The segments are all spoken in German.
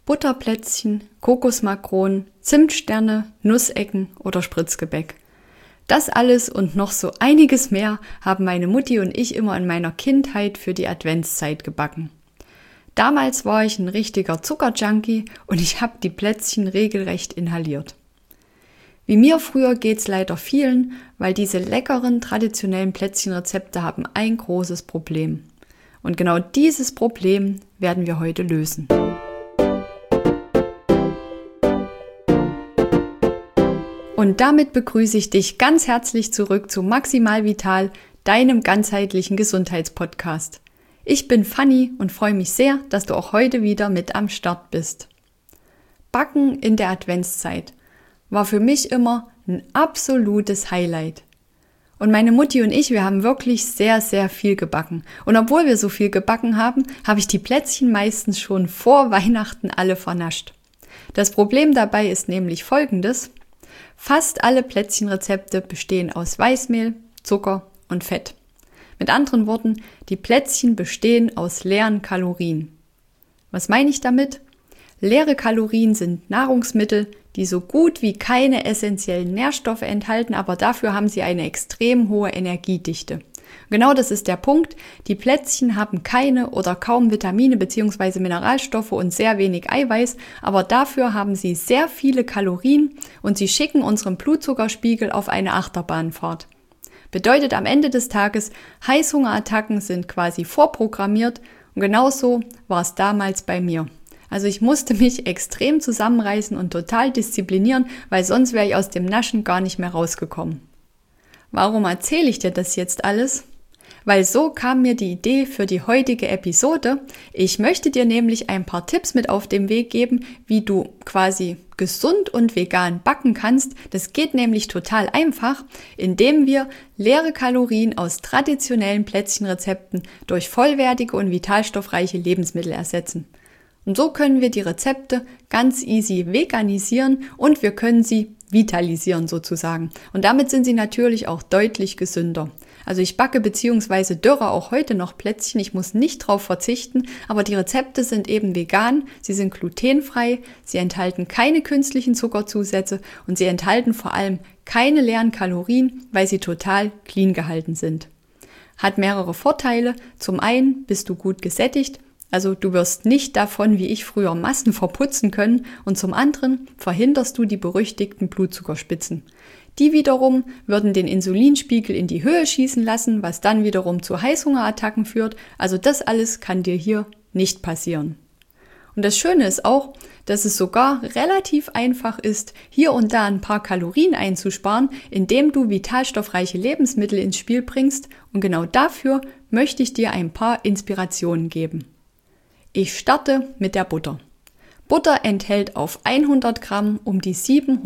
Butterplätzchen, Kokosmakronen, Zimtsterne, Nussecken oder Spritzgebäck. Das alles und noch so einiges mehr haben meine Mutti und ich immer in meiner Kindheit für die Adventszeit gebacken. Damals war ich ein richtiger Zuckerjunkie und ich habe die Plätzchen regelrecht inhaliert. Wie mir früher geht's leider vielen, weil diese leckeren traditionellen Plätzchenrezepte haben ein großes Problem. Und genau dieses Problem werden wir heute lösen. Und damit begrüße ich dich ganz herzlich zurück zu Maximal Vital, deinem ganzheitlichen Gesundheitspodcast. Ich bin Fanny und freue mich sehr, dass du auch heute wieder mit am Start bist. Backen in der Adventszeit war für mich immer ein absolutes Highlight. Und meine Mutti und ich, wir haben wirklich sehr, sehr viel gebacken. Und obwohl wir so viel gebacken haben, habe ich die Plätzchen meistens schon vor Weihnachten alle vernascht. Das Problem dabei ist nämlich folgendes: Fast alle Plätzchenrezepte bestehen aus Weißmehl, Zucker und Fett. Mit anderen Worten, die Plätzchen bestehen aus leeren Kalorien. Was meine ich damit? Leere Kalorien sind Nahrungsmittel, die so gut wie keine essentiellen Nährstoffe enthalten, aber dafür haben sie eine extrem hohe Energiedichte. Genau das ist der Punkt. Die Plätzchen haben keine oder kaum Vitamine bzw. Mineralstoffe und sehr wenig Eiweiß, aber dafür haben sie sehr viele Kalorien und sie schicken unseren Blutzuckerspiegel auf eine Achterbahnfahrt. Bedeutet am Ende des Tages, Heißhungerattacken sind quasi vorprogrammiert und genauso war es damals bei mir. Also ich musste mich extrem zusammenreißen und total disziplinieren, weil sonst wäre ich aus dem Naschen gar nicht mehr rausgekommen. Warum erzähle ich dir das jetzt alles? Weil so kam mir die Idee für die heutige Episode. Ich möchte dir nämlich ein paar Tipps mit auf den Weg geben, wie du quasi gesund und vegan backen kannst. Das geht nämlich total einfach, indem wir leere Kalorien aus traditionellen Plätzchenrezepten durch vollwertige und vitalstoffreiche Lebensmittel ersetzen. Und so können wir die Rezepte ganz easy veganisieren und wir können sie vitalisieren sozusagen. Und damit sind sie natürlich auch deutlich gesünder. Also ich backe bzw. dörre auch heute noch Plätzchen, ich muss nicht drauf verzichten, aber die Rezepte sind eben vegan, sie sind glutenfrei, sie enthalten keine künstlichen Zuckerzusätze und sie enthalten vor allem keine leeren Kalorien, weil sie total clean gehalten sind. Hat mehrere Vorteile. Zum einen bist du gut gesättigt, also du wirst nicht davon, wie ich früher, Massen verputzen können, und zum anderen verhinderst du die berüchtigten Blutzuckerspitzen. Die wiederum würden den Insulinspiegel in die Höhe schießen lassen, was dann wiederum zu Heißhungerattacken führt. Also das alles kann dir hier nicht passieren. Und das Schöne ist auch, dass es sogar relativ einfach ist, hier und da ein paar Kalorien einzusparen, indem du vitalstoffreiche Lebensmittel ins Spiel bringst. Und genau dafür möchte ich dir ein paar Inspirationen geben. Ich starte mit der Butter. Butter enthält auf 100 Gramm um die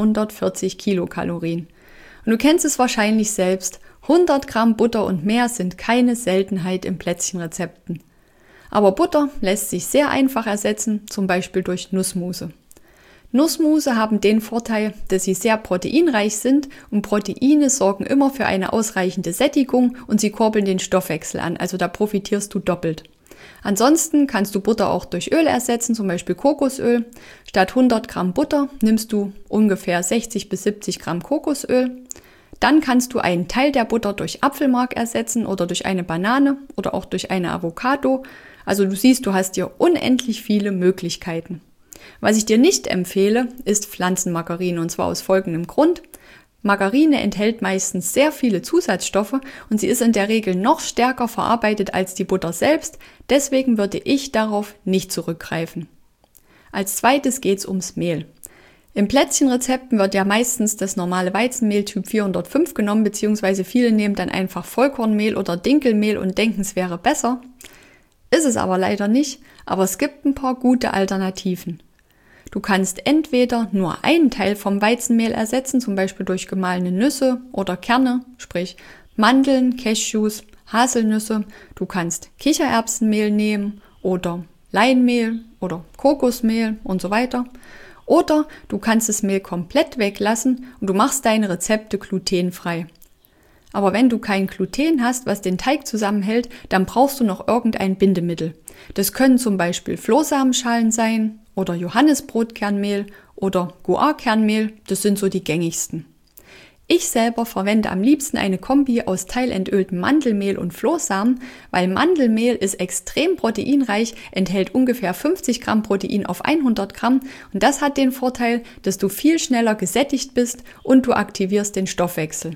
740 Kilokalorien. Und du kennst es wahrscheinlich selbst, 100 Gramm Butter und mehr sind keine Seltenheit in Plätzchenrezepten. Aber Butter lässt sich sehr einfach ersetzen, zum Beispiel durch Nussmuse. Nussmuse haben den Vorteil, dass sie sehr proteinreich sind und Proteine sorgen immer für eine ausreichende Sättigung und sie kurbeln den Stoffwechsel an, also da profitierst du doppelt. Ansonsten kannst du Butter auch durch Öl ersetzen, zum Beispiel Kokosöl. Statt 100 Gramm Butter nimmst du ungefähr 60 bis 70 Gramm Kokosöl. Dann kannst du einen Teil der Butter durch Apfelmark ersetzen oder durch eine Banane oder auch durch eine Avocado. Also du siehst, du hast hier unendlich viele Möglichkeiten. Was ich dir nicht empfehle, ist Pflanzenmargarine, und zwar aus folgendem Grund. Margarine enthält meistens sehr viele Zusatzstoffe und sie ist in der Regel noch stärker verarbeitet als die Butter selbst, deswegen würde ich darauf nicht zurückgreifen. Als zweites geht es ums Mehl. In Plätzchenrezepten wird ja meistens das normale Weizenmehl Typ 405 genommen, beziehungsweise viele nehmen dann einfach Vollkornmehl oder Dinkelmehl und denken, es wäre besser. Ist es aber leider nicht, aber es gibt ein paar gute Alternativen. Du kannst entweder nur einen Teil vom Weizenmehl ersetzen, zum Beispiel durch gemahlene Nüsse oder Kerne, sprich Mandeln, Cashews, Haselnüsse. Du kannst Kichererbsenmehl nehmen oder Leinmehl oder Kokosmehl und so weiter. Oder du kannst das Mehl komplett weglassen und du machst deine Rezepte glutenfrei. Aber wenn du kein Gluten hast, was den Teig zusammenhält, dann brauchst du noch irgendein Bindemittel. Das können zum Beispiel Flohsamenschalen sein oder Johannisbrotkernmehl oder Guarkernmehl, das sind so die gängigsten. Ich selber verwende am liebsten eine Kombi aus teilentölte Mandelmehl und Flohsamen, weil Mandelmehl ist extrem proteinreich, enthält ungefähr 50 Gramm Protein auf 100 Gramm und das hat den Vorteil, dass du viel schneller gesättigt bist und du aktivierst den Stoffwechsel.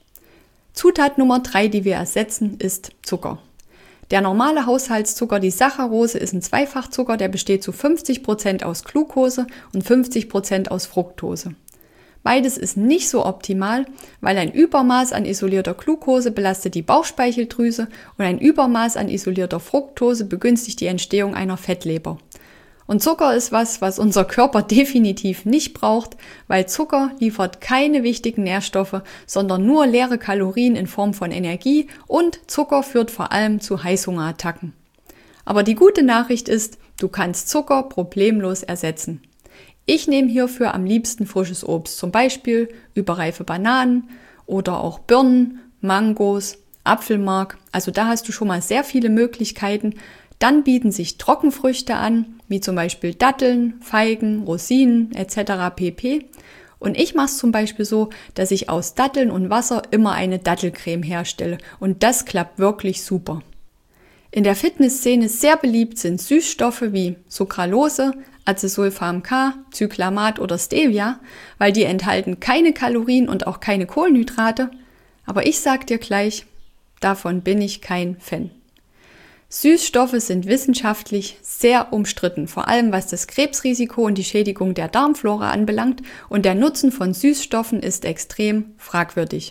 Zutat Nummer 3, die wir ersetzen, ist Zucker. Der normale Haushaltszucker, die Saccharose, ist ein Zweifachzucker, der besteht zu 50% aus Glucose und 50% aus Fructose. Beides ist nicht so optimal, weil ein Übermaß an isolierter Glucose belastet die Bauchspeicheldrüse und ein Übermaß an isolierter Fructose begünstigt die Entstehung einer Fettleber. Und Zucker ist was unser Körper definitiv nicht braucht, weil Zucker liefert keine wichtigen Nährstoffe, sondern nur leere Kalorien in Form von Energie und Zucker führt vor allem zu Heißhungerattacken. Aber die gute Nachricht ist, du kannst Zucker problemlos ersetzen. Ich nehme hierfür am liebsten frisches Obst, zum Beispiel überreife Bananen oder auch Birnen, Mangos, Apfelmark. Also da hast du schon mal sehr viele Möglichkeiten. Dann bieten sich Trockenfrüchte an, wie zum Beispiel Datteln, Feigen, Rosinen etc. pp. Und ich mache es zum Beispiel so, dass ich aus Datteln und Wasser immer eine Dattelcreme herstelle. Und das klappt wirklich super. In der Fitnessszene sehr beliebt sind Süßstoffe wie Sucralose, Acesulfam K, Cyclamat oder Stevia, weil die enthalten keine Kalorien und auch keine Kohlenhydrate. Aber ich sag dir gleich, davon bin ich kein Fan. Süßstoffe sind wissenschaftlich sehr umstritten, vor allem was das Krebsrisiko und die Schädigung der Darmflora anbelangt, und der Nutzen von Süßstoffen ist extrem fragwürdig.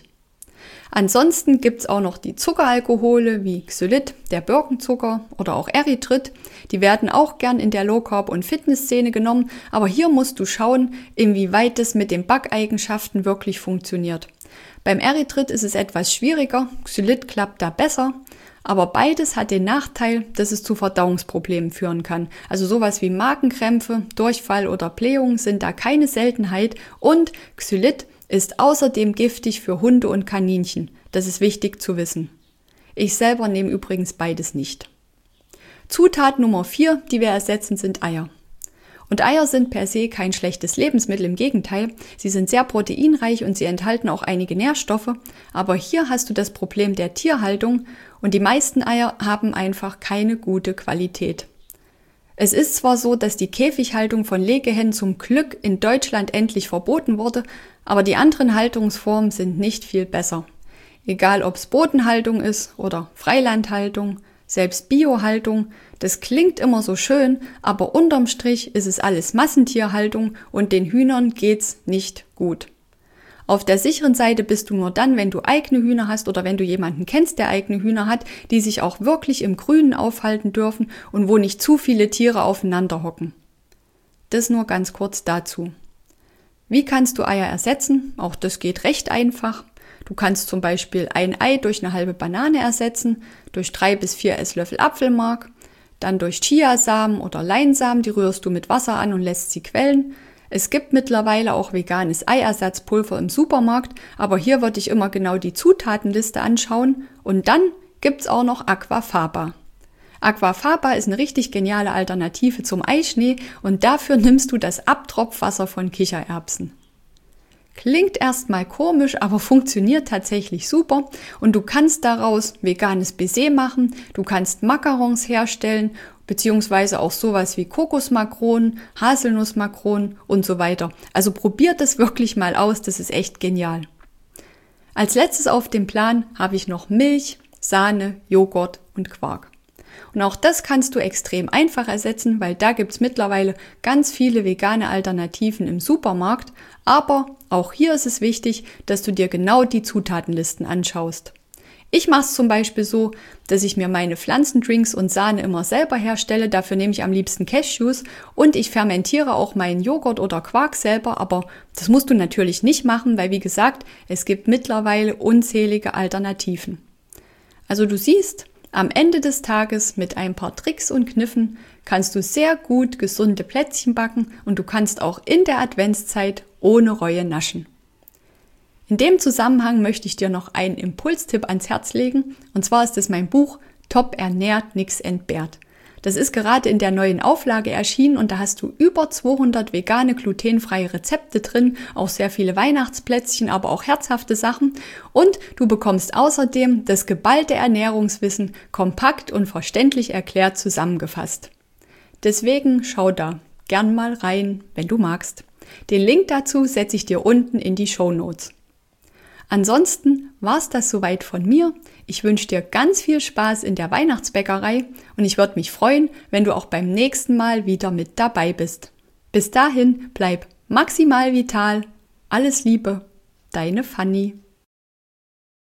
Ansonsten gibt's auch noch die Zuckeralkohole wie Xylit, der Birkenzucker oder auch Erythrit. Die werden auch gern in der Low-Carb- und Fitnessszene genommen, aber hier musst du schauen, inwieweit es mit den Backeigenschaften wirklich funktioniert. Beim Erythrit ist es etwas schwieriger, Xylit klappt da besser, aber beides hat den Nachteil, dass es zu Verdauungsproblemen führen kann. Also sowas wie Magenkrämpfe, Durchfall oder Blähungen sind da keine Seltenheit und Xylit ist außerdem giftig für Hunde und Kaninchen. Das ist wichtig zu wissen. Ich selber nehme übrigens beides nicht. Zutat Nummer 4, die wir ersetzen, sind Eier. Und Eier sind per se kein schlechtes Lebensmittel, im Gegenteil. Sie sind sehr proteinreich und sie enthalten auch einige Nährstoffe. Aber hier hast du das Problem der Tierhaltung und die meisten Eier haben einfach keine gute Qualität. Es ist zwar so, dass die Käfighaltung von Legehennen zum Glück in Deutschland endlich verboten wurde, aber die anderen Haltungsformen sind nicht viel besser. Egal ob es Bodenhaltung ist oder Freilandhaltung, selbst Biohaltung, das klingt immer so schön, aber unterm Strich ist es alles Massentierhaltung und den Hühnern geht's nicht gut. Auf der sicheren Seite bist du nur dann, wenn du eigene Hühner hast oder wenn du jemanden kennst, der eigene Hühner hat, die sich auch wirklich im Grünen aufhalten dürfen und wo nicht zu viele Tiere aufeinander hocken. Das nur ganz kurz dazu. Wie kannst du Eier ersetzen? Auch das geht recht einfach. Du kannst zum Beispiel ein Ei durch eine halbe Banane ersetzen, durch 3 bis 4 Esslöffel Apfelmark, dann durch Chiasamen oder Leinsamen, die rührst du mit Wasser an und lässt sie quellen. Es gibt mittlerweile auch veganes Eiersatzpulver im Supermarkt, aber hier würde ich immer genau die Zutatenliste anschauen und dann gibt's auch noch Aquafaba. Aquafaba ist eine richtig geniale Alternative zum Eischnee und dafür nimmst du das Abtropfwasser von Kichererbsen. Klingt erstmal komisch, aber funktioniert tatsächlich super und du kannst daraus veganes Baiser machen, du kannst Macarons herstellen, beziehungsweise auch sowas wie Kokosmakronen, Haselnussmakronen und so weiter. Also probiert es wirklich mal aus, das ist echt genial. Als letztes auf dem Plan habe ich noch Milch, Sahne, Joghurt und Quark. Und auch das kannst du extrem einfach ersetzen, weil da gibt's mittlerweile ganz viele vegane Alternativen im Supermarkt. Aber auch hier ist es wichtig, dass du dir genau die Zutatenlisten anschaust. Ich mache es zum Beispiel so, dass ich mir meine Pflanzendrinks und Sahne immer selber herstelle. Dafür nehme ich am liebsten Cashews und ich fermentiere auch meinen Joghurt oder Quark selber. Aber das musst du natürlich nicht machen, weil wie gesagt, es gibt mittlerweile unzählige Alternativen. Also du siehst, am Ende des Tages mit ein paar Tricks und Kniffen kannst du sehr gut gesunde Plätzchen backen und du kannst auch in der Adventszeit ohne Reue naschen. In dem Zusammenhang möchte ich dir noch einen Impulstipp ans Herz legen, und zwar ist es mein Buch Top ernährt, nix entbehrt. Das ist gerade in der neuen Auflage erschienen und da hast du über 200 vegane, glutenfreie Rezepte drin, auch sehr viele Weihnachtsplätzchen, aber auch herzhafte Sachen. Und du bekommst außerdem das geballte Ernährungswissen kompakt und verständlich erklärt zusammengefasst. Deswegen schau da gern mal rein, wenn du magst. Den Link dazu setze ich dir unten in die Shownotes. Ansonsten war's das soweit von mir. Ich wünsche dir ganz viel Spaß in der Weihnachtsbäckerei und ich würde mich freuen, wenn du auch beim nächsten Mal wieder mit dabei bist. Bis dahin, bleib maximal vital. Alles Liebe, deine Fanny.